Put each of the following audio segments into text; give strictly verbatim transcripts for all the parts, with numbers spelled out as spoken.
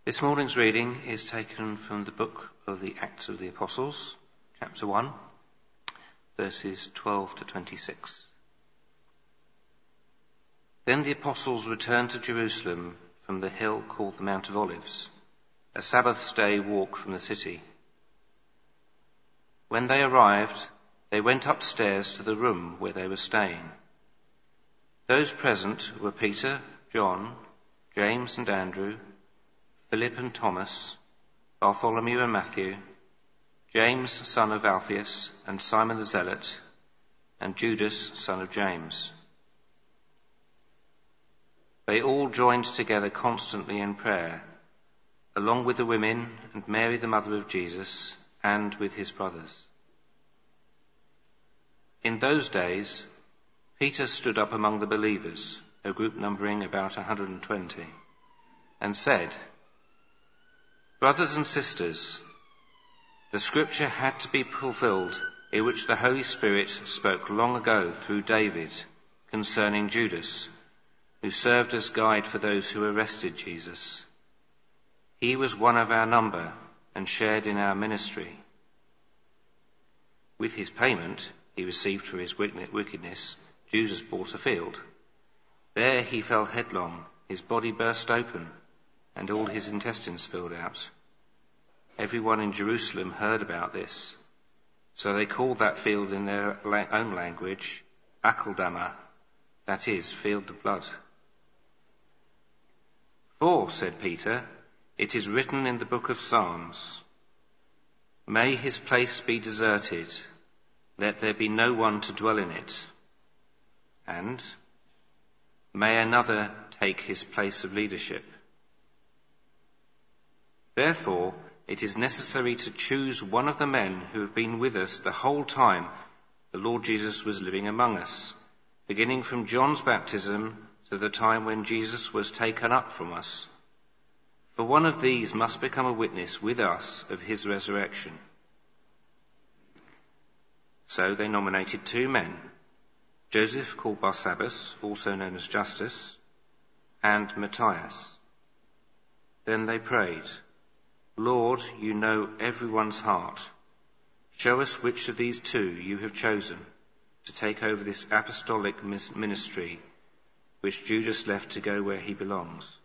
This morning's reading is taken from the book of the Acts of the Apostles, chapter one, verses twelve to twenty-six. Then the apostles returned to Jerusalem from the hill called the Mount of Olives, a Sabbath day walk from the city. When they arrived, they went upstairs to the room where they were staying. Those present were Peter, John, James and Andrew, Philip and Thomas, Bartholomew and Matthew, James son of Alphaeus and Simon the Zealot, and Judas son of James. They all joined together constantly in prayer, along with the women and Mary the mother of Jesus, and with his brothers. In those days, Peter stood up among the believers, a group numbering about one hundred twenty, and said, "Brothers and sisters, the scripture had to be fulfilled in which the Holy Spirit spoke long ago through David concerning Judas, who served as guide for those who arrested Jesus. He was one of our number and shared in our ministry. With his payment he received for his wickedness, Judas bought a field. There he fell headlong, his body burst open, and all his intestines spilled out. Everyone in Jerusalem heard about this, so they called that field in their own language Akeldama, that is, field of blood. For, said Peter, it is written in the book of Psalms, may his place be deserted, let there be no one to dwell in it, and may another take his place of leadership. Therefore, it is necessary to choose one of the men who have been with us the whole time the Lord Jesus was living among us, beginning from John's baptism to the time when Jesus was taken up from us. For one of these must become a witness with us of his resurrection." So they nominated two men, Joseph called Barsabbas, also known as Justus, and Matthias. Then they prayed, "Lord, you know everyone's heart. Show us which of these two you have chosen to take over this apostolic ministry, which Judas left to go where he belongs."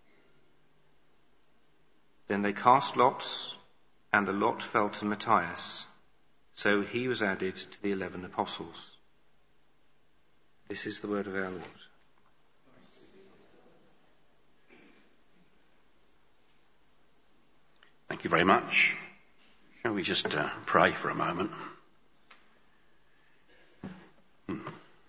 Then they cast lots, and the lot fell to Matthias. So he was added to the eleven apostles. This is the word of our Lord. Thank you very much. Shall we just uh, pray for a moment? Hmm.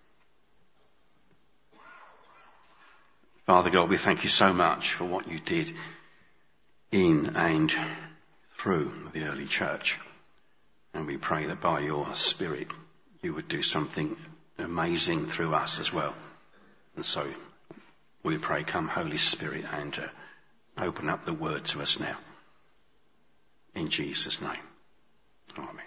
Father God, we thank you so much for what you did in and through the early church. And we pray that by your Spirit you would do something amazing through us as well. And so we pray, come Holy Spirit, and uh, open up the word to us now. In Jesus' name. Amen.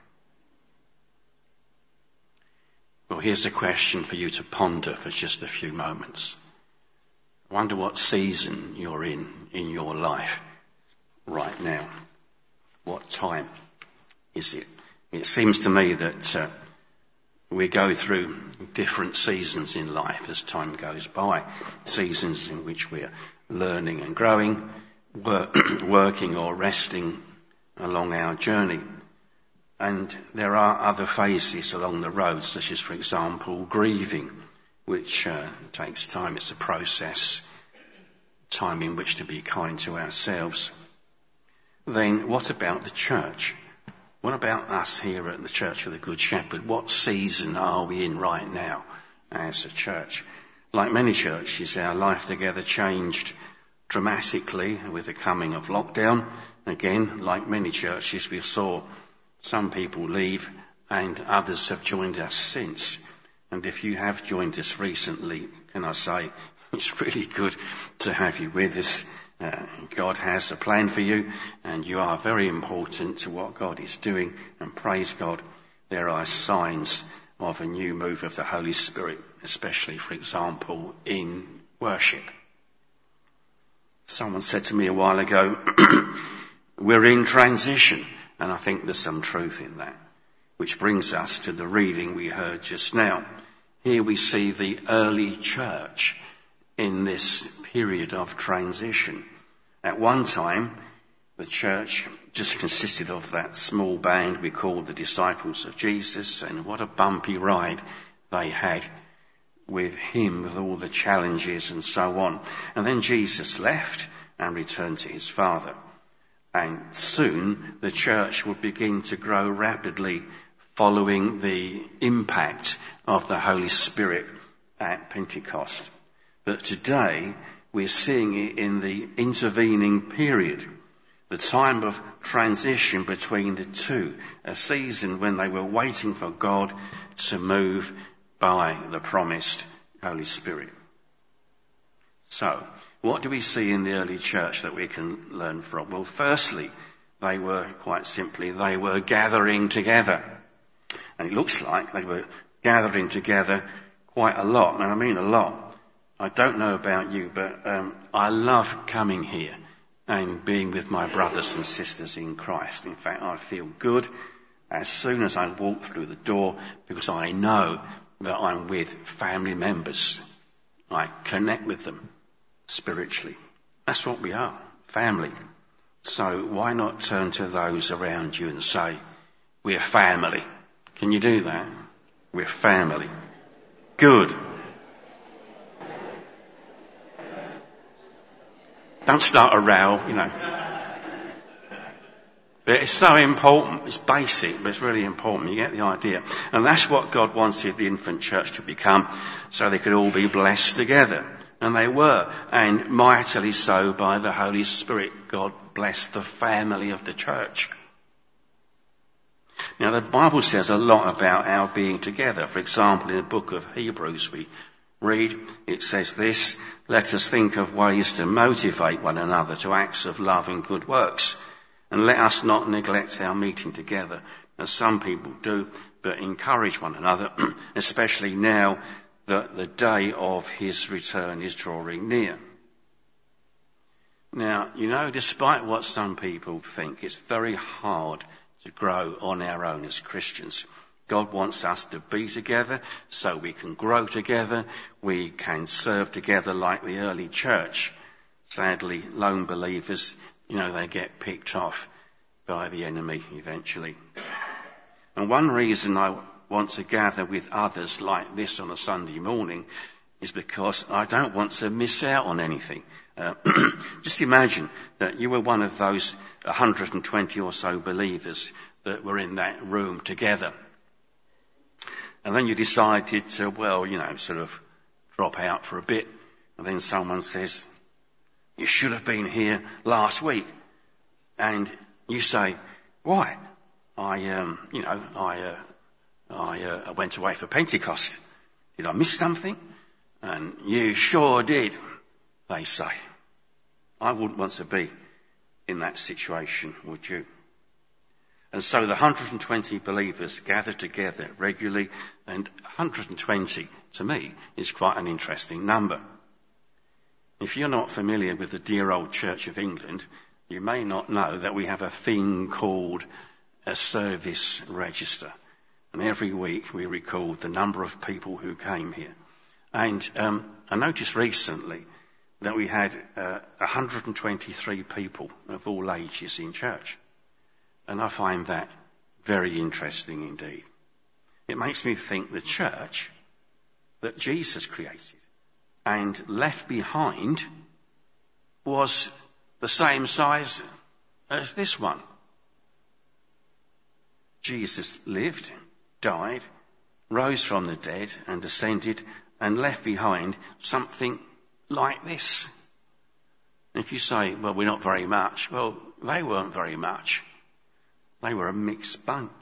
Well, here's a question for you to ponder for just a few moments. I wonder what season you're in in your life right now. What time is it? It seems to me that uh, we go through different seasons in life as time goes by. Seasons in which we're learning and growing, work, working or resting along our journey. And there are other phases along the road, such as, for example, grieving, which uh, takes time. It's a process, time in which to be kind to ourselves. Then what about the church? What about us here at the Church of the Good Shepherd? What season are we in right now as a church? Like many churches, our life together changed dramatically with the coming of lockdown. Again, like many churches, we saw some people leave and others have joined us since. And if you have joined us recently, can I say, it's really good to have you with us. Uh, God has a plan for you, and you are very important to what God is doing. And praise God, there are signs of a new move of the Holy Spirit, especially, for example, in worship. Someone said to me a while ago, we're in transition, and I think there's some truth in that, which brings us to the reading we heard just now. Here we see the early church in this period of transition. At one time, the church just consisted of that small band we called the disciples of Jesus, and what a bumpy ride they had with him, with all the challenges and so on. And then Jesus left and returned to his Father. And soon the church would begin to grow rapidly following the impact of the Holy Spirit at Pentecost. But today we're seeing it in the intervening period, the time of transition between the two, a season when they were waiting for God to move by the promised Holy Spirit. So, what do we see in the early church that we can learn from? Well, firstly, they were, quite simply, they were gathering together. And it looks like they were gathering together quite a lot. And I mean a lot. I don't know about you, but um, I love coming here and being with my brothers and sisters in Christ. In fact, I feel good as soon as I walk through the door because I know that I'm with family members. I connect with them spiritually. That's what we are, family. So why not turn to those around you and say, we're family. Can you do that? We're family. Good. Don't start a row, you know. But it's so important. It's basic, but it's really important. You get the idea. And that's what God wanted the infant church to become, so they could all be blessed together. And they were, and mightily so by the Holy Spirit. God blessed the family of the church. Now, the Bible says a lot about our being together. For example, in the book of Hebrews, we read, it says this, let us think of ways to motivate one another to acts of love and good works. And let us not neglect our meeting together, as some people do, but encourage one another, especially now that the day of his return is drawing near. Now, you know, despite what some people think, it's very hard to grow on our own as Christians. God wants us to be together so we can grow together, we can serve together like the early church. Sadly, lone believers, you know, they get picked off by the enemy eventually. And one reason I want to gather with others like this on a Sunday morning is because I don't want to miss out on anything. Uh, just imagine that you were one of those one hundred twenty or so believers that were in that room together. And then you decided to, well, you know, sort of drop out for a bit. And then someone says, you should have been here last week. And you say, why? I, um, you know, I, uh, I, uh, I went away for Pentecost. Did I miss something? And you sure did, they say. I wouldn't want to be in that situation, would you? And so the one hundred twenty believers gathered together regularly, and one hundred twenty, to me, is quite an interesting number. If you're not familiar with the dear old Church of England, you may not know that we have a thing called a service register. And every week we record the number of people who came here. And um, I noticed recently that we had uh, one hundred twenty-three people of all ages in church. And I find that very interesting indeed. It makes me think the church that Jesus created and left behind was the same size as this one. Jesus lived, died, rose from the dead and ascended and left behind something like this. And if you say, well, we're not very much, well, they weren't very much. They were a mixed bunch.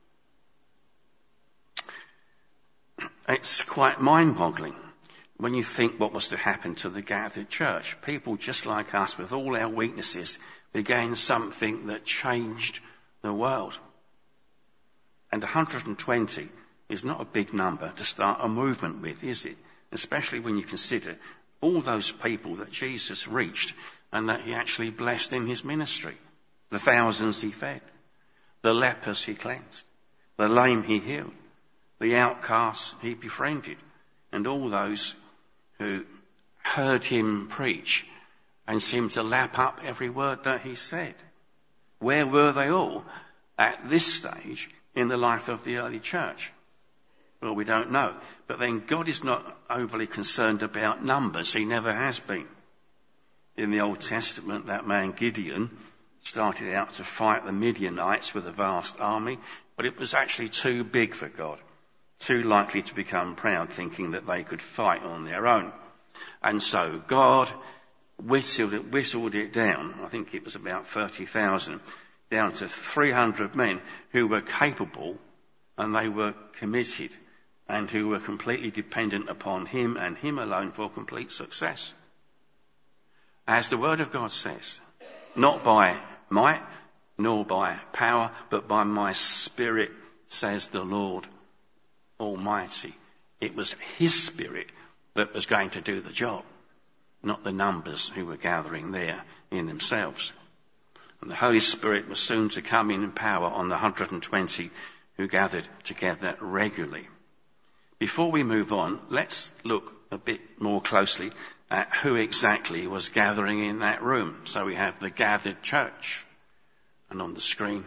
It's quite mind-boggling when you think what was to happen to the gathered church. People just like us, with all our weaknesses, began something that changed the world. And one hundred twenty is not a big number to start a movement with, is it? Especially when you consider All those people that Jesus reached and that he actually blessed in his ministry. The thousands he fed. The lepers he cleansed. The lame he healed. The outcasts he befriended. And all those who heard him preach and seemed to lap up every word that he said. Where were they all at this stage in the life of the early church? Well, we don't know. But then God is not overly concerned about numbers. He never has been. In the Old Testament, that man Gideon started out to fight the Midianites with a vast army, but it was actually too big for God, too likely to become proud, thinking that they could fight on their own. And so God whistled it, whistled it down, I think it was about thirty thousand, down to three hundred men who were capable and they were committed and who were completely dependent upon him and him alone for complete success. As the word of God says, not by might nor by power, but by my Spirit, says the Lord Almighty. It was his Spirit that was going to do the job, not the numbers who were gathering there in themselves. And the Holy Spirit was soon to come in power on the one hundred twenty who gathered together regularly. Before we move on, let's look a bit more closely at who exactly was gathering in that room. So we have the gathered church. And on the screen,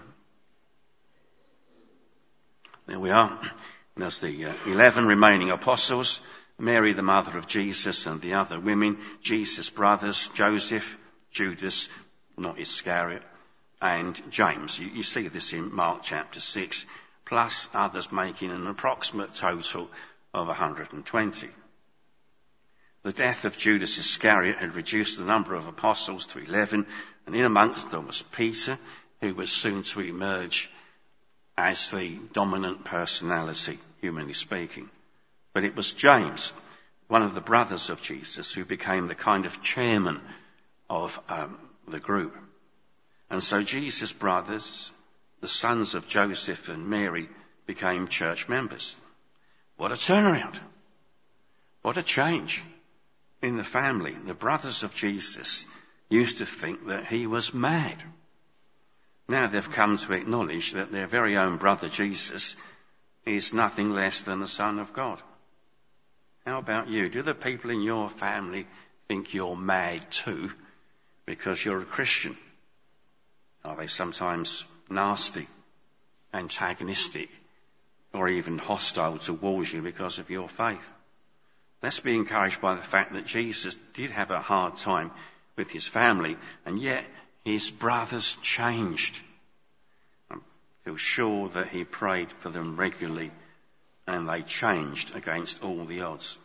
there we are. There's the uh, eleven remaining apostles, Mary, the mother of Jesus, and the other women, Jesus' brothers, Joseph, Judas, not Iscariot, and James. You, you see this in Mark chapter six, plus others making an approximate total of one hundred twenty. The death of Judas Iscariot had reduced the number of apostles to eleven, and in amongst them was Peter, who was soon to emerge as the dominant personality, humanly speaking. But it was James, one of the brothers of Jesus, who became the kind of chairman of um, the group. And so Jesus' brothers, the sons of Joseph and Mary, became church members. What a turnaround. What a change in the family. The brothers of Jesus used to think that he was mad. Now they've come to acknowledge that their very own brother Jesus is nothing less than the Son of God. How about you? Do the people in your family think you're mad too because you're a Christian? Are they sometimes nasty, antagonistic, or even hostile towards you because of your faith? Let's be encouraged by the fact that Jesus did have a hard time with his family, and yet his brothers changed. I feel sure that he prayed for them regularly, and they changed against all the odds.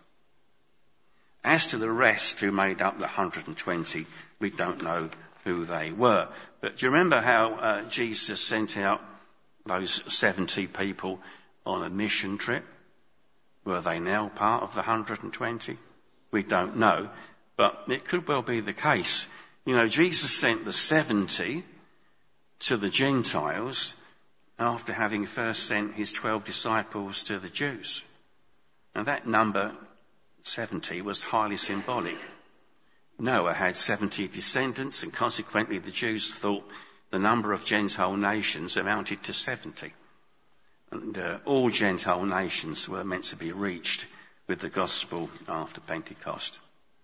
As to the rest who made up the one hundred twenty, we don't know who they were. But do you remember how uh, Jesus sent out those seventy people on a mission trip? Were they now part of the one hundred twenty? We don't know, but it could well be the case. You know, Jesus sent the seventy to the Gentiles after having first sent his twelve disciples to the Jews. And that number, seventy, was highly symbolic. Noah had seventy descendants, and consequently the Jews thought the number of Gentile nations amounted to seventy. And uh, all Gentile nations were meant to be reached with the gospel after Pentecost.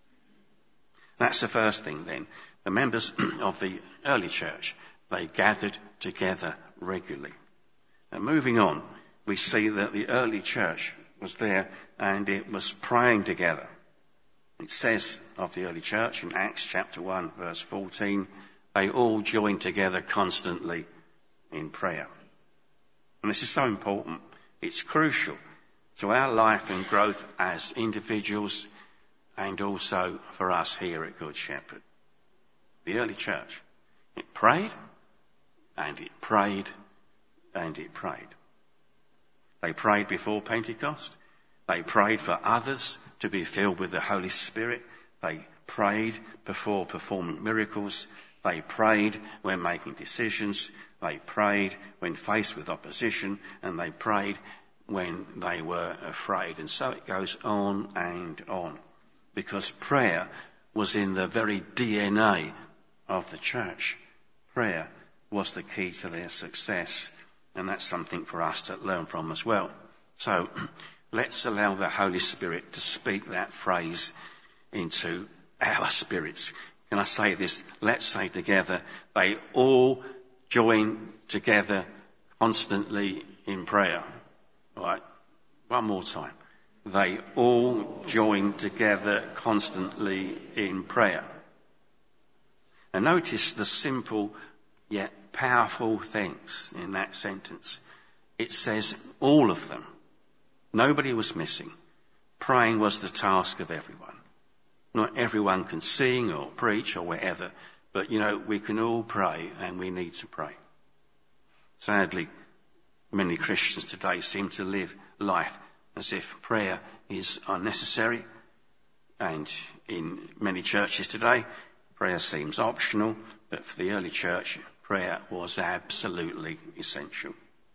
That's the first thing then. The members of the early church, they gathered together regularly. And moving on, we see that the early church was there and it was praying together. It says of the early church in Acts chapter one, verse fourteen, they all joined together constantly in prayer. And this is so important. It's crucial to our life and growth as individuals and also for us here at Good Shepherd. The early church, it prayed and it prayed and it prayed. They prayed before Pentecost. They prayed for others to be filled with the Holy Spirit. They prayed before performing miracles. They prayed when making decisions. They prayed when faced with opposition, and they prayed when they were afraid. And so it goes on and on. because prayer was in the very D N A of the church. Prayer was the key to their success, and that's something for us to learn from as well. So let's allow the Holy Spirit to speak that phrase into our spirits. Can I say this? Let's say together, they all join together constantly in prayer. All right, one more time. They all join together constantly in prayer. And notice the simple yet powerful things in that sentence. It says all of them. Nobody was missing. Praying was the task of everyone. Not everyone can sing or preach or whatever, but, you know, we can all pray, and we need to pray. Sadly, many Christians today seem to live life as if prayer is unnecessary, and in many churches today, prayer seems optional, but for the early church, prayer was absolutely essential.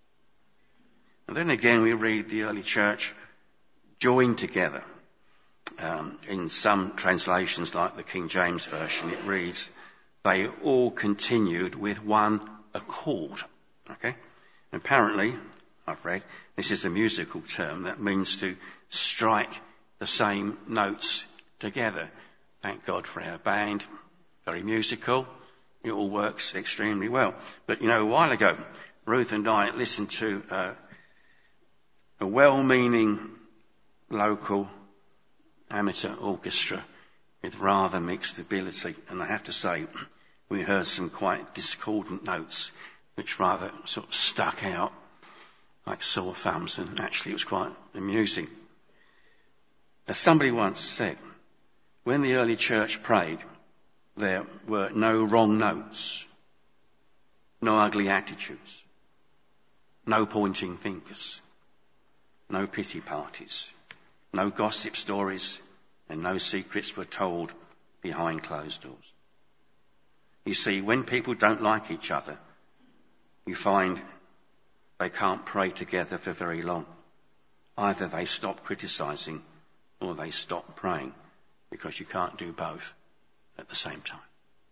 And then again, we read the early church joined together. Um, in some translations, like the King James Version, it reads, they all continued with one accord. Okay? Apparently, I've read, this is a musical term that means to strike the same notes together. Thank God for our band. Very musical. It all works extremely well. But, you know, a while ago, Ruth and I listened to uh, a well-meaning local amateur orchestra with rather mixed ability. And I have to say, we heard some quite discordant notes which rather sort of stuck out like sore thumbs, and actually it was quite amusing. As somebody once said, when the early church prayed, there were no wrong notes, no ugly attitudes, no pointing fingers, no pity parties, no gossip stories, and no secrets were told behind closed doors. You see, when people don't like each other, you find they can't pray together for very long. Either they stop criticising or they stop praying, because you can't do both at the same time.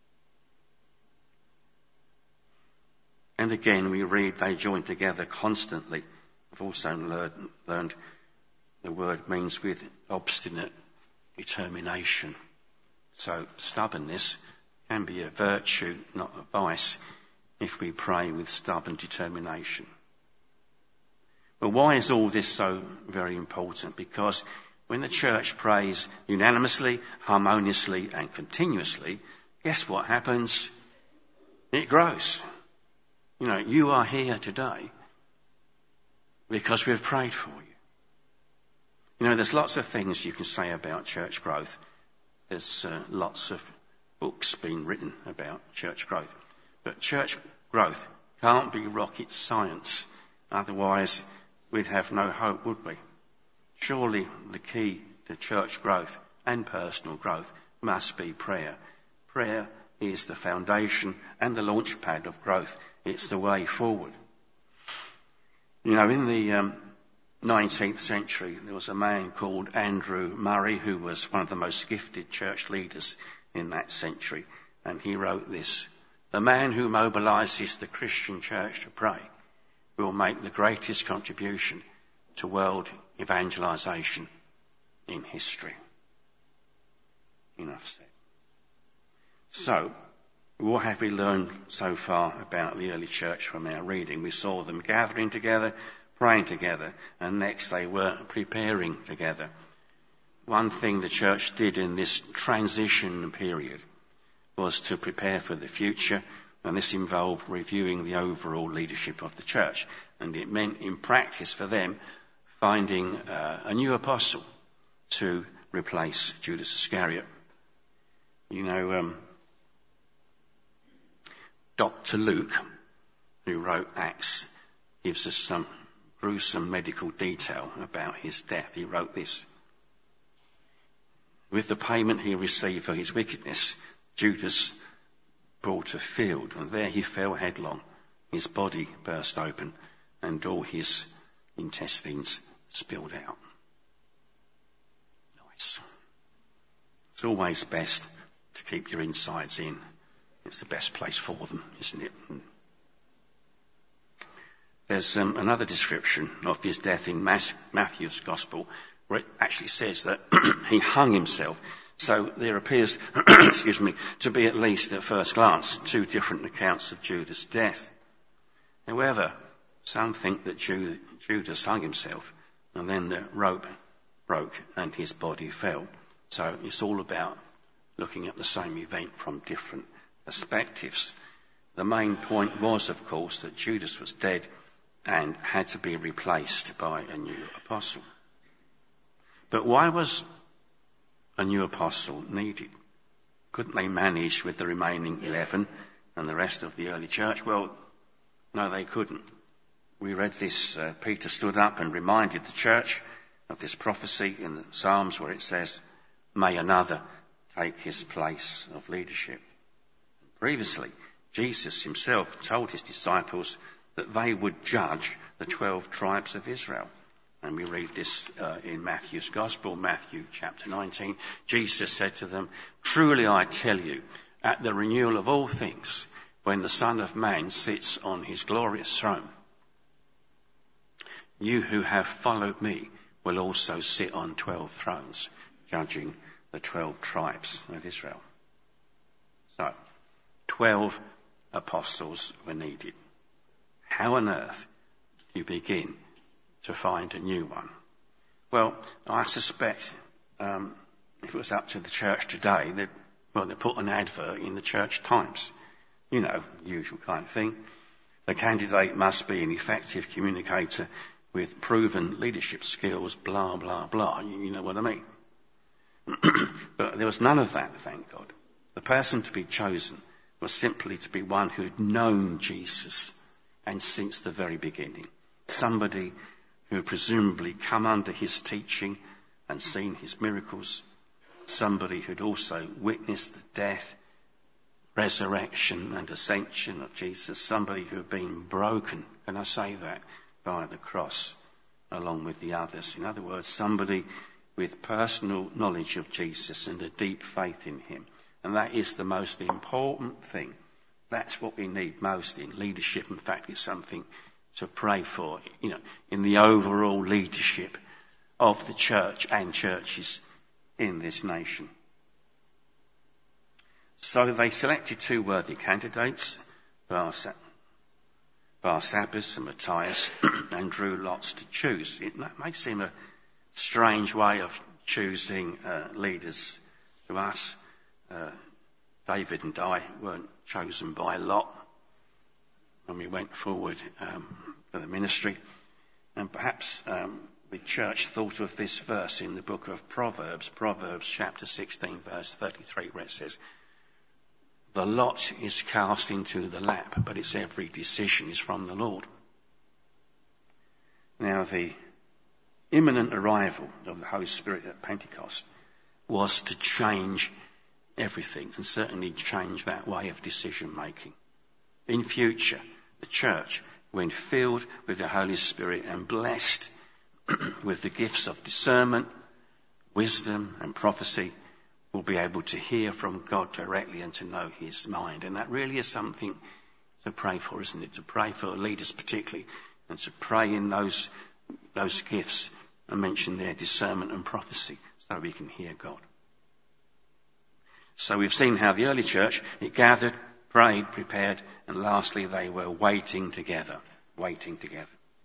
And again, we read they joined together constantly. I've also learned, learned the word means with obstinate determination. So stubbornness can be a virtue, not a vice, if we pray with stubborn determination. But why is all this so very important? Because when the church prays unanimously, harmoniously and continuously, guess what happens? It grows. You know, you are here today because we've prayed for you. You know, there's lots of things you can say about church growth. There's uh, lots of books being written about church growth. But church growth can't be rocket science. Otherwise, we'd have no hope, would we? Surely the key to church growth and personal growth must be prayer. Prayer is the foundation and the launch pad of growth. It's the way forward. You know, in the um, nineteenth century, there was a man called Andrew Murray, who was one of the most gifted church leaders in that century. And he wrote this: the man who mobilises the Christian church to pray will make the greatest contribution to world evangelisation in history. Enough said. So, what have we learned so far about the early church from our reading? We saw them gathering together, praying together, and next they were preparing together. One thing the church did in this transition period was to prepare for the future, and this involved reviewing the overall leadership of the church. And it meant, in practice for them, finding uh, a new apostle to replace Judas Iscariot. You know, um, Doctor Luke, who wrote Acts, gives us some gruesome medical detail about his death. He wrote this: with the payment he received for his wickedness, Judas bought a field, and there he fell headlong. His body burst open, and all his intestines spilled out. Nice. It's always best to keep your insides in. It's the best place for them, isn't it? There's um, another description of his death in Matthew's Gospel where it actually says that he hung himself. So there appears, excuse me, to be at least at first glance two different accounts of Judas' death. However, some think that Judas hung himself and then the rope broke and his body fell. So it's all about looking at the same event from different perspectives. The main point was, of course, that Judas was dead and had to be replaced by a new apostle. But why was a new apostle needed? Couldn't they manage with the remaining eleven and the rest of the early church? Well, no, they couldn't. We read this, uh, Peter stood up and reminded the church of this prophecy in the Psalms where it says, "May another take his place of leadership." Previously, Jesus himself told his disciples that they would judge the twelve tribes of Israel. And we read this uh, in Matthew's Gospel, Matthew chapter nineteen. Jesus said to them, "Truly I tell you, at the renewal of all things, when the Son of Man sits on his glorious throne, you who have followed me will also sit on twelve thrones, judging the twelve tribes of Israel." So, twelve apostles were needed. How on earth do you begin to find a new one? Well, I suspect um, if it was up to the church today, they'd, well, they'd put an advert in the Church Times. You know, usual kind of thing. The candidate must be an effective communicator with proven leadership skills, blah, blah, blah. You, you know what I mean? But there was none of that, thank God. The person to be chosen was simply to be one who'd known Jesus, and since the very beginning. Somebody who had presumably come under his teaching and seen his miracles. Somebody who'd also witnessed the death, resurrection and ascension of Jesus. Somebody who had been broken, can I say that, by the cross along with the others. In other words, somebody with personal knowledge of Jesus and a deep faith in him. And that is the most important thing. That's what we need most in leadership. In fact, it's something to pray for, you know, in the overall leadership of the church and churches in this nation. So they selected two worthy candidates, Barsabbas and Matthias, and drew lots to choose. It may seem a strange way of choosing uh, leaders to us. Uh, David and I weren't chosen by lot when we went forward um, for the ministry. And perhaps um, the church thought of this verse in the book of Proverbs, Proverbs chapter sixteen, verse thirty-three, where it says, "The lot is cast into the lap, but its every decision is from the Lord." Now, the imminent arrival of the Holy Spirit at Pentecost was to change everything, and certainly change that way of decision making. In future, the church, when filled with the Holy Spirit and blessed with the gifts of discernment, wisdom and prophecy, will be able to hear from God directly and to know his mind. And that really is something to pray for, isn't it? To pray for leaders particularly, and to pray in those those gifts I mentioned there, discernment and prophecy, so we can hear God. So we've seen how the early church, it gathered, prayed, prepared, and lastly they were waiting together, waiting together.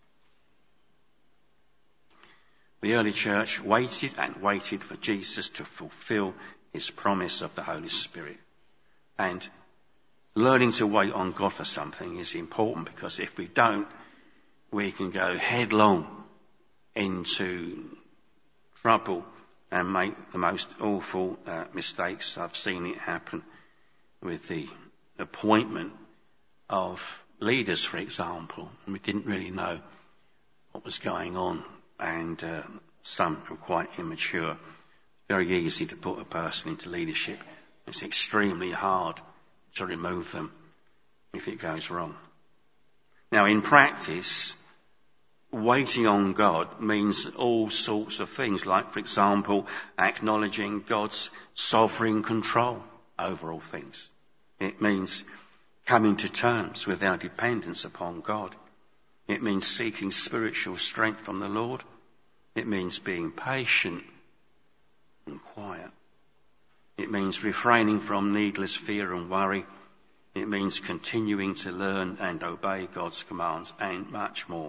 The early church waited and waited for Jesus to fulfill his promise of the Holy Spirit. And learning to wait on God for something is important, because if we don't, we can go headlong into trouble and make the most awful uh, mistakes. I've seen it happen with the appointment of leaders, for example, and we didn't really know what was going on, and uh, some were quite immature. Very easy to put a person into leadership. It's extremely hard to remove them if it goes wrong. Now, in practice, waiting on God means all sorts of things, like, for example, acknowledging God's sovereign control over all things. It means coming to terms with our dependence upon God. It means seeking spiritual strength from the Lord. It means being patient and quiet. It means refraining from needless fear and worry. It means continuing to learn and obey God's commands, and much more.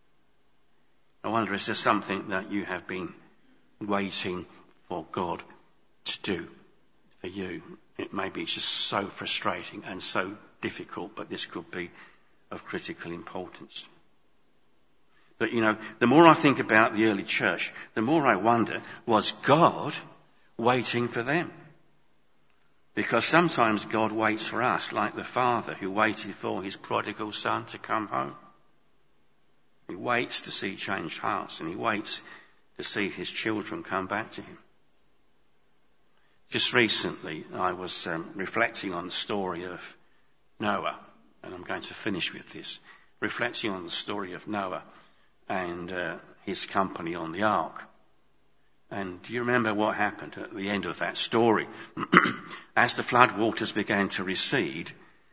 I wonder, is there something that you have been waiting for God to do for you? It maybe it's just so frustrating and so difficult, but this could be of critical importance. But, you know, the more I think about the early church, the more I wonder, was God waiting for them? Because sometimes God waits for us, like the father who waited for his prodigal son to come home. He waits to see changed hearts, and he waits to see his children come back to him. Just recently, I was um, reflecting on the story of Noah, and I'm going to finish with this, reflecting on the story of Noah and uh, his company on the ark. And do you remember what happened at the end of that story? As the flood waters began to recede,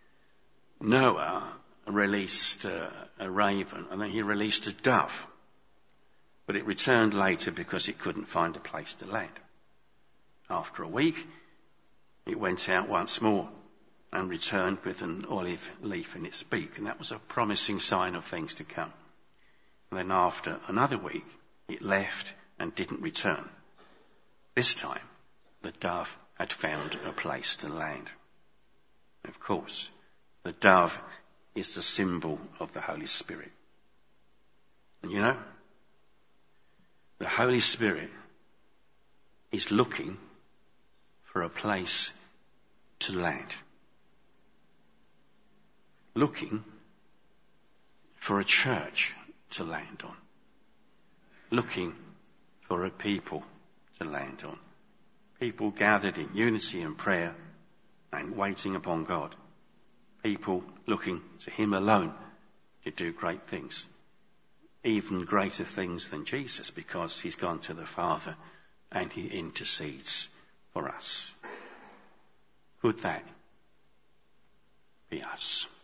Noah released uh, a raven, and then he released a dove. But it returned later because it couldn't find a place to land. After a week, it went out once more and returned with an olive leaf in its beak, and that was a promising sign of things to come. And then after another week, it left and didn't return. This time, the dove had found a place to land. Of course, the dove is the symbol of the Holy Spirit. And you know, the Holy Spirit is looking for a place to land. Looking for a church to land on. Looking for a people to land on. People gathered in unity and prayer and waiting upon God. People looking to him alone to do great things. Even greater things than Jesus, because he's gone to the Father and he intercedes for us. Could that be us?